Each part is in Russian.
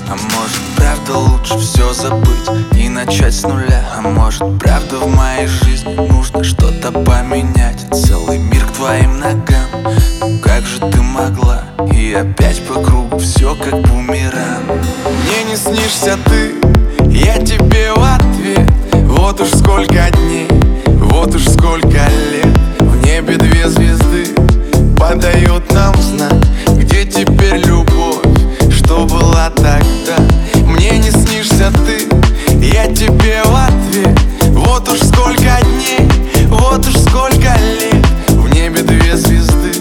А может, правда лучше все забыть и начать с нуля? А может, правда в моей жизни нужно что-то поменять? Целый мир к твоим ногам, ну как же ты могла? И опять по кругу все как бумеранг. Мне не снишься ты, я тебе в ответ. Вот уж сколько дней, вот уж сколько лет. В небе две звезды подают нам знак. Где теперь любовь, что была тогда? Мне не снишься ты, я тебе в ответ. Вот уж сколько дней, вот уж сколько лет. В небе две звезды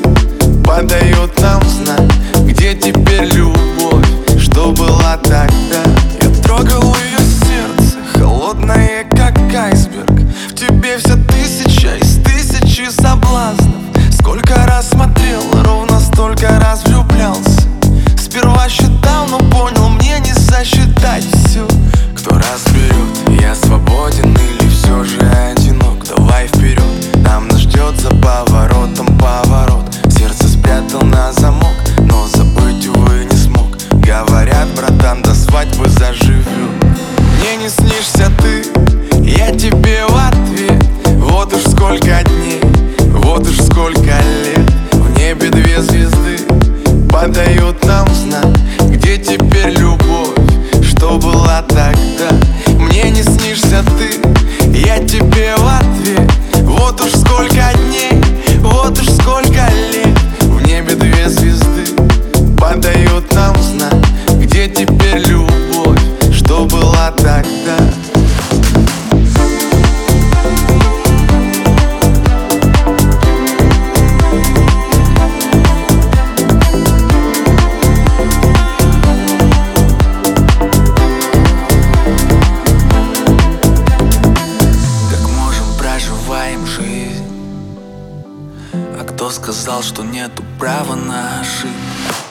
подают нам знак. Где теперь любовь, что была тогда? Я трогал ее сердце, холодное как айсберг. В тебе вся тысяча из тысячи соблазнов. Сколько раз смотрел, ровно столько раз влюблялся. Сперва считал, но понял, мне не сосчитать все. Кто разберет, я свободен или все же одинок? Давай вперед, там нас ждет за поворотом поворот. Сердце спрятал на замок, но забыть, увы, не смог. Говорят, братан, до свадьбы заживет. Мне не снишься ты, я тебе в ответ. Вот уж сколько дней, вот уж сколько лет. В небе две звезды подают нам знак. Где теперь любовь, что была тогда? Мне не снишься ты, я тебе в ответ. Вот уж сколько дней, вот уж сколько лет. В небе две звезды подают нам знак. Где теперь любовь, что была тогда? Жизнь. А кто сказал, что нету права на ошибку?